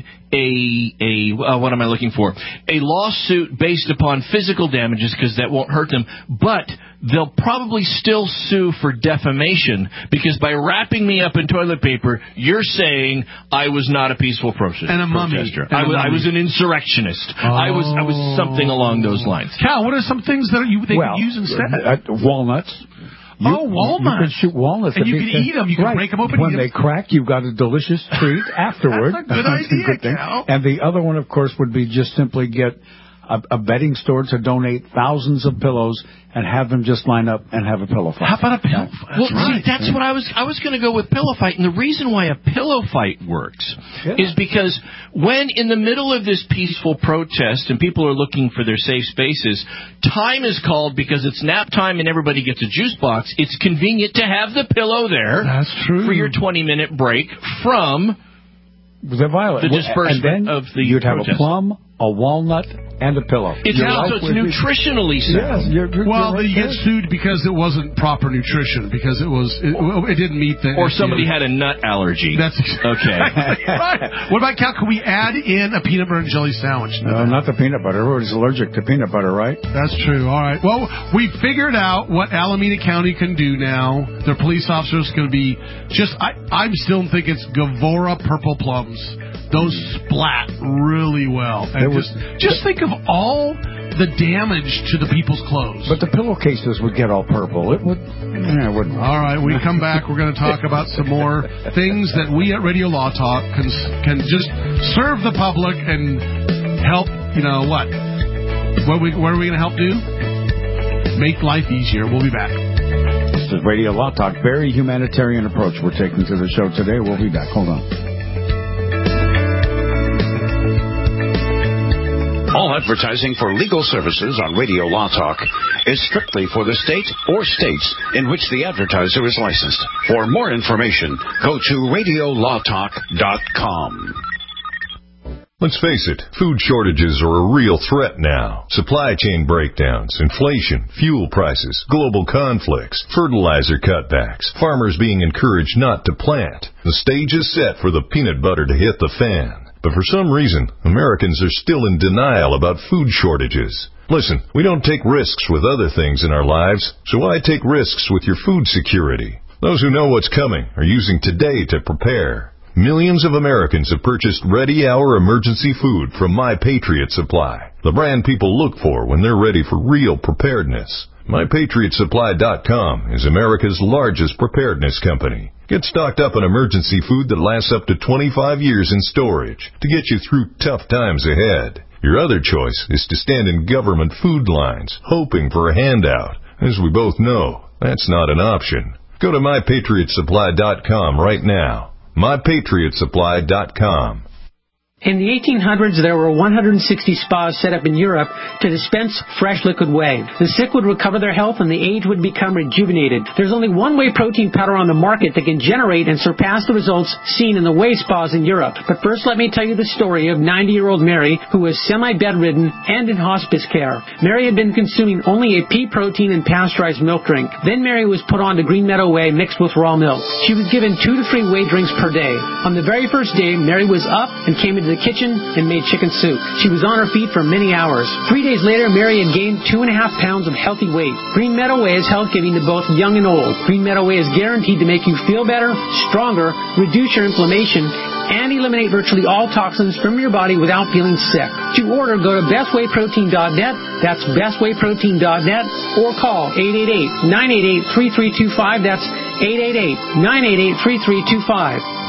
Speaker 5: what am I looking for? A lawsuit based upon physical damages because that won't hurt them, but they'll probably still sue for defamation because by wrapping me up in toilet paper, you're saying I was not a peaceful protester.
Speaker 3: And a mummy.
Speaker 5: I was an insurrectionist. I was something along those lines.
Speaker 3: Cal, what are some things that they could use instead?
Speaker 4: Walnuts.
Speaker 3: Walnuts.
Speaker 4: You can shoot walnuts.
Speaker 3: And you can eat them. You can break them open.
Speaker 4: When they crack, you've got a delicious treat afterward.
Speaker 3: That's a good idea, Cal.
Speaker 4: And the other one, of course, would be just simply get a bedding store to donate thousands of pillows and have them just line up and have a pillow fight.
Speaker 3: How about a pillow fight?
Speaker 5: See, that's what I was going to go with pillow fight. And the reason why a pillow fight works is because when in the middle of this peaceful protest and people are looking for their safe spaces, time is called because it's nap time and everybody gets a juice box. It's convenient to have the pillow there.
Speaker 3: That's true.
Speaker 5: For your 20-minute break from
Speaker 4: the
Speaker 5: disbursement of the
Speaker 4: you'd have
Speaker 5: protest.
Speaker 4: A plum, a walnut, and a pillow.
Speaker 5: It's nutritionally sound.
Speaker 4: Yes,
Speaker 3: you get sued because it wasn't proper nutrition, because it didn't meet the...
Speaker 5: Or somebody had a nut allergy.
Speaker 3: That's
Speaker 5: okay.
Speaker 3: Right. What about, Cal, can we add in a peanut butter and jelly sandwich?
Speaker 4: No, not the peanut butter. Everybody's allergic to peanut butter, right?
Speaker 3: That's true. All right. Well, we figured out what Alameda County can do now. Their police officers can be just... I'm still thinking it's Gavora purple plums. Those splat really well. And just think of all the damage to the people's clothes.
Speaker 4: But the pillowcases would get all purple. It would. It wouldn't.
Speaker 3: All right, we come back. We're going to talk about some more things that we at Radio Law Talk can just serve the public and help. You know what? What are we going to help do? Make life easier. We'll be back.
Speaker 4: This is Radio Law Talk. Very humanitarian approach we're taking to the show today. We'll be back. Hold on.
Speaker 2: All advertising for legal services on Radio Law Talk is strictly for the state or states in which the advertiser is licensed. For more information, go to radiolawtalk.com.
Speaker 17: Let's face it, food shortages are a real threat now. Supply chain breakdowns, inflation, fuel prices, global conflicts, fertilizer cutbacks, farmers being encouraged not to plant. The stage is set for the peanut butter to hit the fan. But for some reason, Americans are still in denial about food shortages. Listen, we don't take risks with other things in our lives, so why take risks with your food security? Those who know what's coming are using today to prepare. Millions of Americans have purchased ready-hour emergency food from My Patriot Supply, the brand people look for when they're ready for real preparedness. MyPatriotSupply.com is America's largest preparedness company. Get stocked up on emergency food that lasts up to 25 years in storage to get you through tough times ahead. Your other choice is to stand in government food lines, hoping for a handout. As we both know, that's not an option. Go to MyPatriotSupply.com right now. MyPatriotSupply.com.
Speaker 18: In the 1800s, there were 160 spas set up in Europe to dispense fresh liquid whey. The sick would recover their health and the aged would become rejuvenated. There's only one whey protein powder on the market that can generate and surpass the results seen in the whey spas in Europe. But first, let me tell you the story of 90-year-old Mary, who was semi-bedridden and in hospice care. Mary had been consuming only a pea protein and pasteurized milk drink. Then Mary was put on to Green Meadow Whey mixed with raw milk. She was given 2 to 3 whey drinks per day. On the very first day, Mary was up and came into the kitchen and made chicken soup. She was on her feet for many hours. 3 days later, Mary had gained 2.5 pounds of healthy weight. Green Meadow Whey is health-giving to both young and old. Green Meadow Whey is guaranteed to make you feel better, stronger, reduce your inflammation, and eliminate virtually all toxins from your body without feeling sick. To order, go to bestwayprotein.net. That's bestwayprotein.net, or call 888-988-3325. That's 888-988-3325.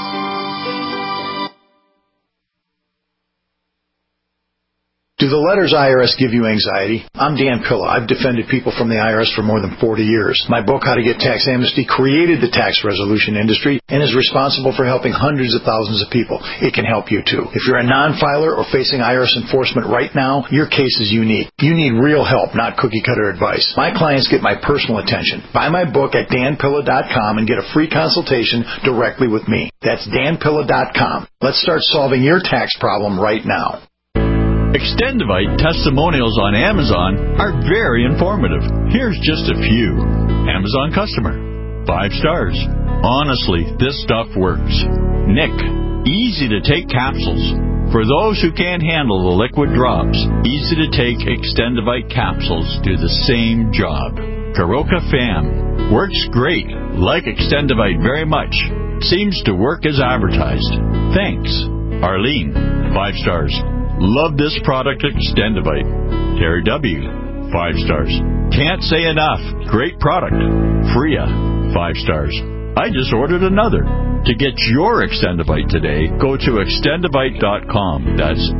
Speaker 19: Do the letters IRS give you anxiety? I'm Dan Pilla. I've defended people from the IRS for more than 40 years. My book, How to Get Tax Amnesty, created the tax resolution industry and is responsible for helping hundreds of thousands of people. It can help you, too. If you're a non-filer or facing IRS enforcement right now, your case is unique. You need real help, not cookie-cutter advice. My clients get my personal attention. Buy my book at danpilla.com and get a free consultation directly with me. That's danpilla.com. Let's start solving your tax problem right now.
Speaker 20: Extendivite testimonials on Amazon are very informative. Here's just a few. Amazon customer. 5 stars. Honestly, this stuff works. Nick. Easy to take capsules. For those who can't handle the liquid drops, easy to take Extendivite capsules do the same job. Karoka Fam. Works great. Like Extendivite very much. Seems to work as advertised. Thanks. Arlene. 5 stars. Love this product, Extendivite. Terry W. 5 stars. Can't say enough. Great product. Freya. 5 stars. I just ordered another. To get your Extendivite today, go to extendivite.com. That's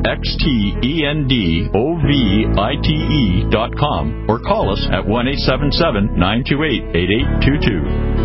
Speaker 20: XTENDOVITE.com, or call us at 1-877-928-8822.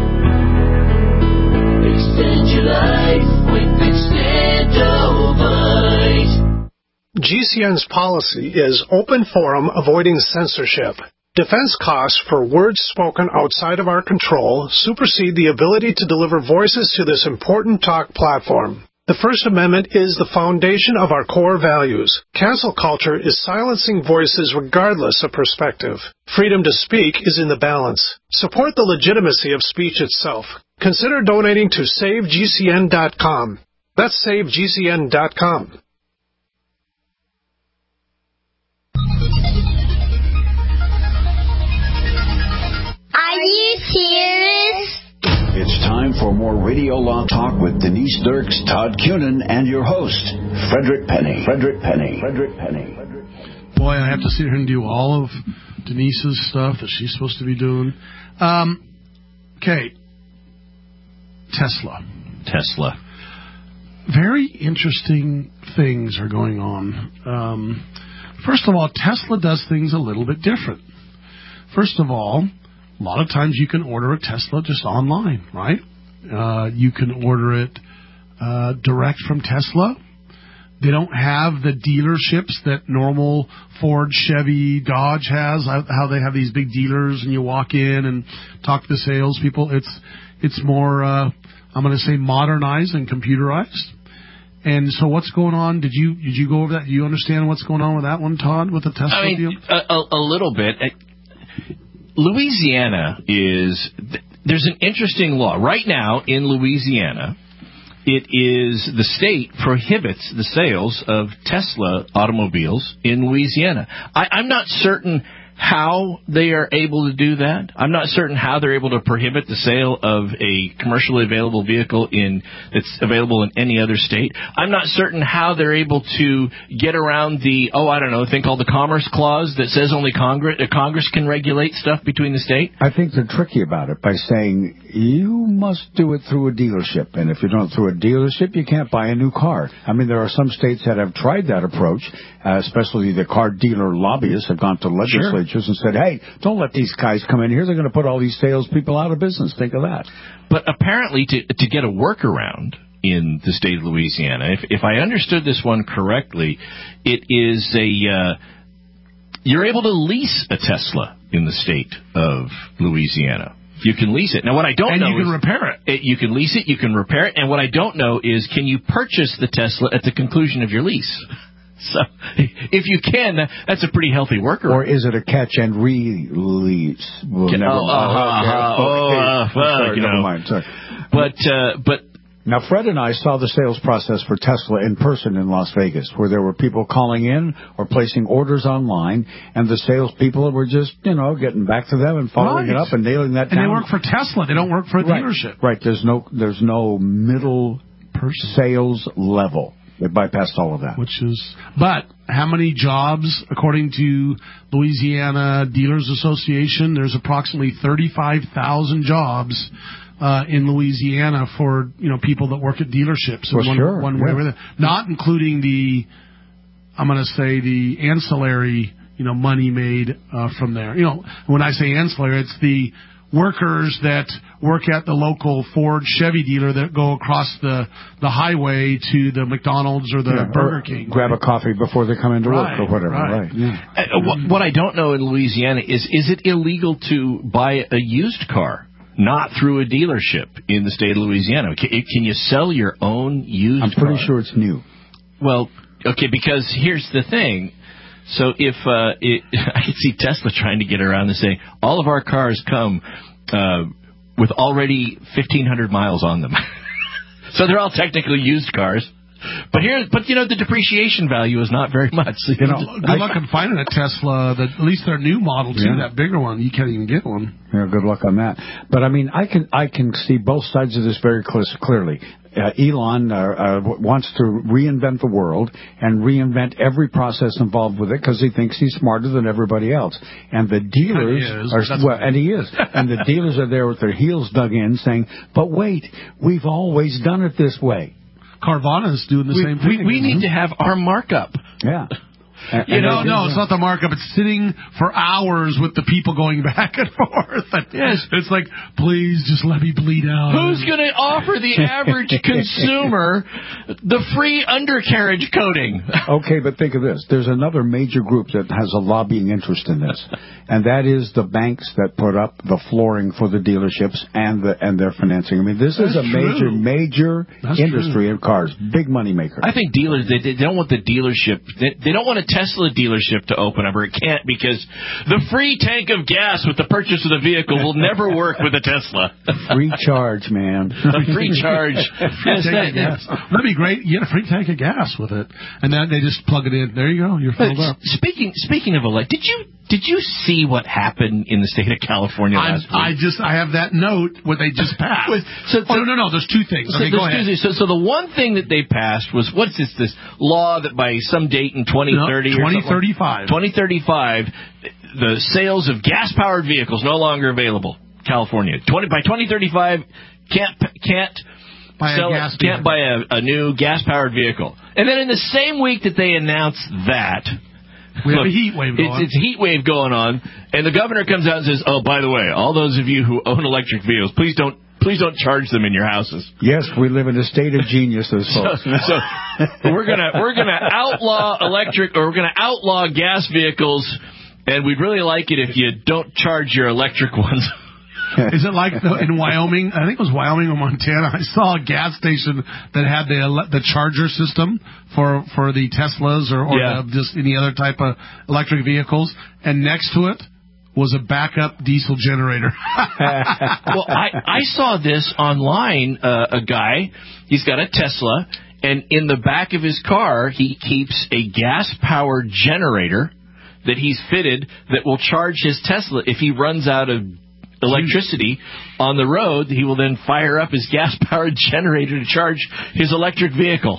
Speaker 21: Extend your life with Extendivite.
Speaker 22: GCN's policy is open forum, avoiding censorship. Defense costs for words spoken outside of our control supersede the ability to deliver voices to this important talk platform. The First Amendment is the foundation of our core values. Cancel culture is silencing voices regardless of perspective. Freedom to speak is in the balance. Support the legitimacy of speech itself. Consider donating to SaveGCN.com. That's SaveGCN.com.
Speaker 11: Are you serious?
Speaker 2: It's time for more Radio Law Talk with Denise Dirks, Todd Cunin, and your host, Frederick Penny. Frederick Penny. Frederick Penny.
Speaker 3: Boy, I have to sit here and do all of Denise's stuff that she's supposed to be doing. Okay. Tesla. Very interesting things are going on. First of all, Tesla does things a little bit different. First of all, a lot of times you can order a Tesla just online, right? You can order it direct from Tesla. They don't have the dealerships that normal Ford, Chevy, Dodge has, how they have these big dealers and you walk in and talk to the salespeople. It's more, I'm going to say, modernized and computerized. And so what's going on? Did you go over that? Do you understand what's going on with that one, Todd, with the Tesla deal?
Speaker 5: A little bit. Louisiana there's an interesting law. Right now in Louisiana, it is the state prohibits the sales of Tesla automobiles in Louisiana. I'm not certain how they are able to do that. I'm not certain how they're able to prohibit the sale of a commercially available vehicle that's available in any other state. I'm not certain how they're able to get around the thing called the Commerce Clause that says only Congress can regulate stuff between the state.
Speaker 4: I think they're tricky about it by saying you must do it through a dealership, and if you don't through a dealership, you can't buy a new car. I mean, there are some states that have tried that approach, especially the car dealer lobbyists have gone to legislatures and said, hey, don't let these guys come in here. They're going to put all these salespeople out of business. Think of that.
Speaker 5: But apparently to get a workaround in the state of Louisiana. If I understood this one correctly, it is you're able to lease a Tesla in the state of Louisiana. You can lease it. Now, what I don't know is... And you can repair it. You can lease it, you can repair it, and what I don't know is, can you purchase the Tesla at the conclusion of your lease? So, if you can, that's a pretty healthy workaround.
Speaker 4: Or is it a catch and release? Well, never mind. Sorry.
Speaker 5: But
Speaker 4: now, Fred and I saw the sales process for Tesla in person in Las Vegas, where there were people calling in or placing orders online, and the salespeople were just, getting back to them and following it up and nailing that down.
Speaker 3: And they work for Tesla. They don't work for a dealership.
Speaker 4: Right. There's no middle sales level. They bypassed all of that.
Speaker 3: But how many jobs, according to Louisiana Dealers Association, there's approximately 35,000 jobs in Louisiana for people that work at dealerships. One way or the other. Not including the ancillary money made from there. When I say ancillary, it's the workers that work at the local Ford Chevy dealer that go across the highway to the McDonald's or the Burger King.
Speaker 4: Grab a coffee before they come into work or whatever. Right.
Speaker 5: Yeah. What I don't know in Louisiana is it illegal to buy a used car? Not through a dealership in the state of Louisiana. Can you sell your own used car?
Speaker 4: I'm pretty sure it's new.
Speaker 5: Well, okay, because here's the thing. So if I could see Tesla trying to get around and saying, all of our cars come with already 1,500 miles on them. So they're all technically used cars. But the depreciation value is not very much.
Speaker 3: Good luck on finding a Tesla, at least their new model, too, that bigger one. You can't even get one.
Speaker 4: Yeah, good luck on that. But, I can see both sides of this very clearly. Elon wants to reinvent the world and reinvent every process involved with it because he thinks he's smarter than everybody else. And the dealers and the dealers are there with their heels dug in saying, but wait, we've always done it this way.
Speaker 3: Carvana's doing the same thing.
Speaker 5: We need to have our markup.
Speaker 4: Yeah.
Speaker 3: No, it's not the markup. It's sitting for hours with the people going back and forth.
Speaker 5: Yes.
Speaker 3: It's like, please just let me bleed out.
Speaker 5: Who's going to offer the average consumer the free undercarriage coating?
Speaker 4: Okay, but think of this. There's another major group that has a lobbying interest in this, and that is the banks that put up the flooring for the dealerships and their financing. This is a major industry of cars. Big money maker.
Speaker 5: I think dealers, they don't want the dealership, they don't want a Tesla dealership to open up, or it can't, because the free tank of gas with the purchase of the vehicle will never work with a Tesla.
Speaker 4: Free charge, man.
Speaker 5: Free charge.
Speaker 3: That'd be great. You get a free tank of gas with it, and then they just plug it in. There you go. You're filled up.
Speaker 5: Speaking of did you see what happened in the state of California last week?
Speaker 3: I have that note what they just passed. No. There's two things. Okay, go ahead.
Speaker 5: So the one thing that they passed was, what's this law that by some date in 2030
Speaker 3: 2035.
Speaker 5: 2035, the sales of gas-powered vehicles no longer available. California. By 2035, can't buy a new gas-powered vehicle. And then in the same week that they announced that,
Speaker 3: we have a heat wave going on.
Speaker 5: It's a heat wave going on, and the governor comes out and says, "Oh, by the way, all those of you who own electric vehicles, please don't charge them in your houses."
Speaker 4: Yes, we live in a state of geniuses, folks.
Speaker 5: So we're gonna outlaw electric, or we're gonna outlaw gas vehicles, and we'd really like it if you don't charge your electric ones.
Speaker 3: Is it like in Wyoming? I think it was Wyoming or Montana. I saw a gas station that had the charger system for the Teslas or just any other type of electric vehicles, and next to it was a backup diesel generator.
Speaker 5: Well, I saw this online. A guy, he's got a Tesla, and in the back of his car, he keeps a gas-powered generator that he's fitted that will charge his Tesla if he runs out of electricity on the road. He will then fire up his gas-powered generator to charge his electric vehicle.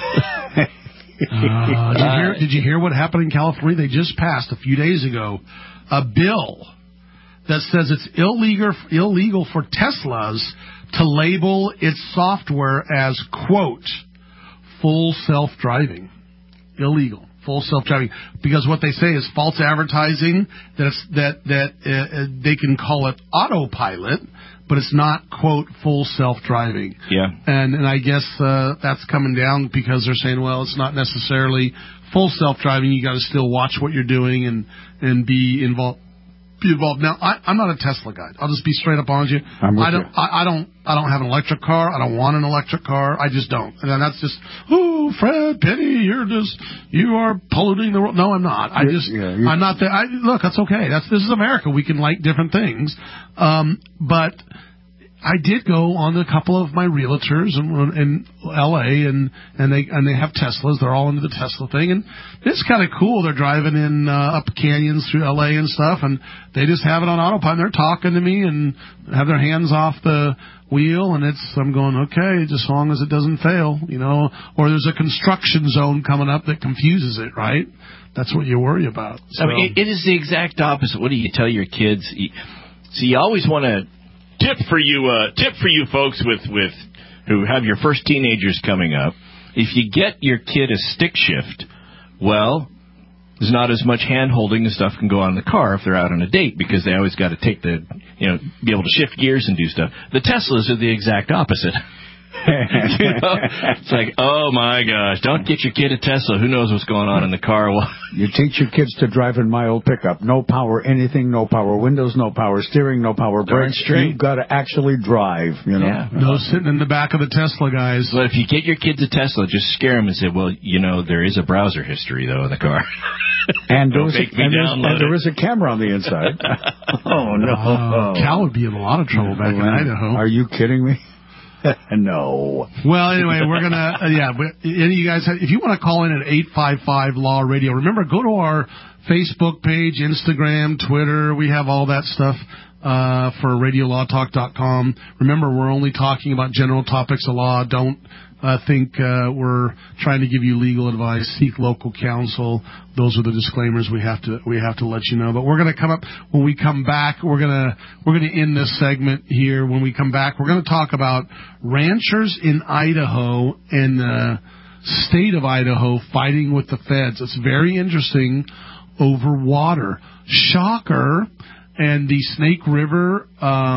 Speaker 3: Did you hear what happened in California? They just passed a few days ago a bill that says it's illegal for Teslas to label its software as, quote, full self-driving. Illegal. full self-driving, because what they say is false advertising, that they can call it autopilot, but it's not, quote, full self-driving.
Speaker 5: Yeah.
Speaker 3: And I guess that's coming down because they're saying, well, it's not necessarily full self-driving. You got to still watch what you're doing and be involved. Now, I'm not a Tesla guy. I'll just be straight up honest with you. I don't have an electric car. I don't want an electric car. I just don't. And that's just, Fred, Penny, you are polluting the world. No, I'm not. I'm not there. Look, that's okay. This is America. We can like different things. But I did go on a couple of my realtors in L.A. and they have Teslas. They're all into the Tesla thing, and it's kind of cool. They're driving in up canyons through L.A. and stuff, and they just have it on autopilot. They're talking to me and have their hands off the wheel, and I'm going, okay, just as long as it doesn't fail, or there's a construction zone coming up that confuses it, right? That's what you worry about. So.
Speaker 5: I mean, it is the exact opposite. What do you tell your kids? So you always want to. Tip for you folks with who have your first teenagers coming up. If you get your kid a stick shift, well, there's not as much hand holding and stuff can go on in the car if they're out on a date, because they always got to take be able to shift gears and do stuff. The Teslas are the exact opposite. It's like, oh my gosh, don't get your kid a Tesla. Who knows what's going on in the car?
Speaker 4: You teach your kids to drive in my old pickup. No power anything, no power windows, no power steering, no power brakes. You've got to actually drive,
Speaker 3: Yeah. No sitting in the back of the Tesla, guys.
Speaker 5: But if you get your kids a Tesla, just scare them and say, well, there is a browser history, though, in the car.
Speaker 4: And there is a camera on the inside. Oh, no.
Speaker 3: Cal would be in a lot of trouble back in Idaho.
Speaker 4: Are you kidding me? No.
Speaker 3: Well, anyway, we're going to, any of you guys, if you want to call in at 855-LAW-RADIO, remember, go to our Facebook page, Instagram, Twitter. We have all that stuff for RadioLawTalk.com. Remember, we're only talking about general topics of law. Don't think we're trying to give you legal advice. Seek local counsel. Those are the disclaimers we have to let you know. But we're going to come up when we come back. We're going to end this segment here. When we come back, we're going to talk about ranchers in Idaho and the state of Idaho fighting with the feds. It's very interesting over water. Shocker. And the Snake River,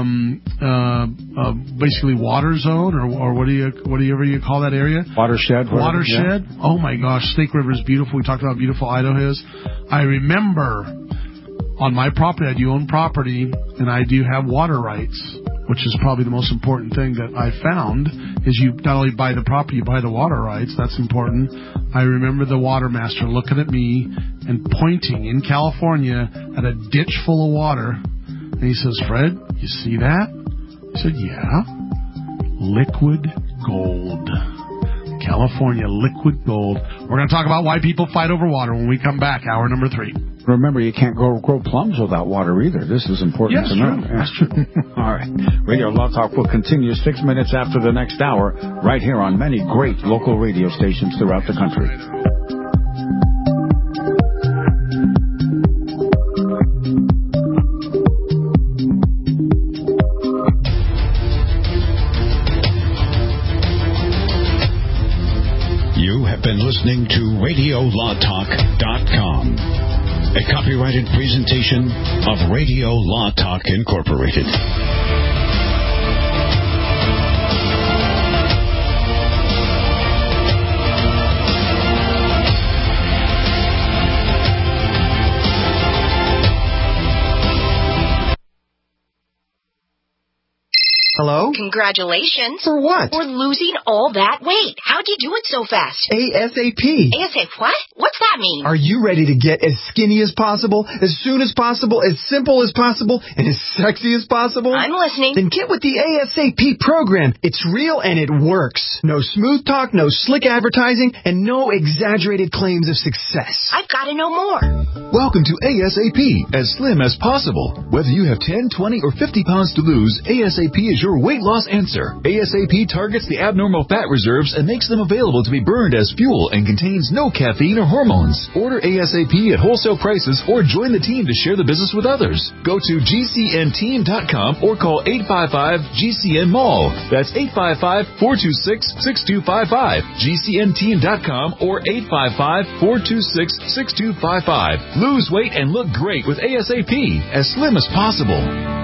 Speaker 3: basically water zone, or whatever you call that area?
Speaker 4: Watershed.
Speaker 3: Watershed. Yeah. Oh my gosh, Snake River is beautiful. We talked about how beautiful Idaho is. I remember on my property, I do own property, and I do have water rights, which is probably the most important thing that I found, is you not only buy the property, you buy the water rights. That's important. I remember the water master looking at me and pointing in California at a ditch full of water. And he says, Fred, you see that? I said, yeah. Liquid gold. California liquid gold. We're going to talk about why people fight over water when we come back, hour number 3.
Speaker 4: Remember, you can't grow plums without water either. This is important to know.
Speaker 3: That's true.
Speaker 4: All right. Radio Law Talk will continue 6 minutes after the next hour, right here on many great local radio stations throughout the country.
Speaker 2: You have been listening to RadioLawTalk.com. A copyrighted presentation of Radio Law Talk Incorporated.
Speaker 1: Hello?
Speaker 7: Congratulations.
Speaker 1: For what?
Speaker 7: For losing all that weight. How'd you do it so fast?
Speaker 1: ASAP.
Speaker 7: ASAP what? What's that mean?
Speaker 1: Are you ready to get as skinny as possible, as soon as possible, as simple as possible, and as sexy as possible?
Speaker 7: I'm listening.
Speaker 1: Then get with the ASAP program. It's real and it works. No smooth talk, no slick advertising, and no exaggerated claims of success.
Speaker 7: I've got to know more.
Speaker 23: Welcome to ASAP, as slim as possible. Whether you have 10, 20, or 50 pounds to lose, ASAP is your
Speaker 8: your weight loss answer. ASAP targets the abnormal fat reserves and makes them available to be burned as fuel and contains no caffeine or hormones. Order ASAP at wholesale prices or join the team to share the business with others. Go to GCNteam.com or call 855-GCN-MALL. That's 855-426-6255. GCNteam.com or 855-426-6255. Lose weight and look great with ASAP, as slim as possible.